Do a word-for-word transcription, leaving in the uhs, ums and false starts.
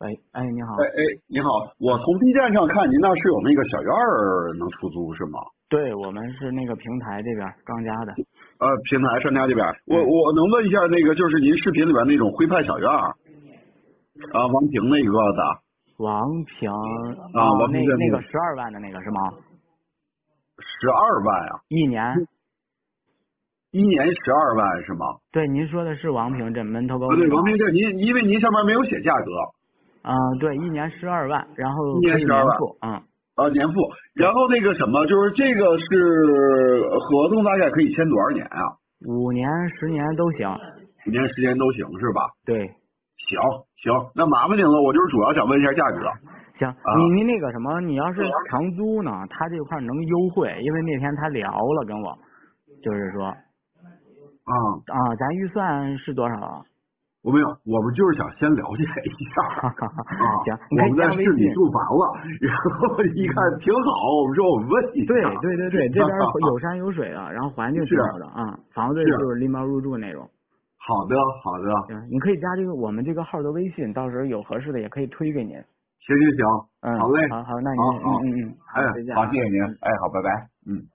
哎哎，你好。 哎哎，你好，我从 B 站上看您那是有那个小院儿能出租是吗？ 对，我们是那个平台这边刚加的。 呃，平台商家这边，我嗯我能问一下那个就是您视频里边那种徽派小院儿啊，王平那个的王平啊， 啊， 王平那建筑那个十二万的那个是吗？ 十二万啊， 一年？ 一年十二万是吗？ 对，您说的是王平镇门头沟啊，对， 那个吗？ 王平这您因为您上面没有写价格， 嗯，对，一年十二万，然一后可以年十二万年付。嗯， 啊，年付， 对然后那个什么就是这个是合同大概可以签多少年啊？ 五年、十年都行。 五年时间都行是吧？ 对， 行行，那麻烦您了，我就是主要想问一下价格。 行， 啊， 你你那个什么，你要是长租呢，他这块能优惠，因为那天他聊了跟我，就是说啊， 啊，咱预算是多少啊？ 我没有，我们就是想先了解一下哈哈哈， 啊。 行，你可以我们在加微信。 市里住烦了，然后一看挺好，我们说我们问一下。 对对对对，这边有山有水的，然后环境挺好的啊，房子就是拎包入住那种。 好的好的。 行，你可以加这个我们这个号的微信，到时候有合适的也可以推给您。 行行行， 嗯， 好嘞， 好好，那您好好， 嗯嗯嗯，好， 哎， 再见啊。 好，谢谢您， 嗯哎，好，拜拜，嗯。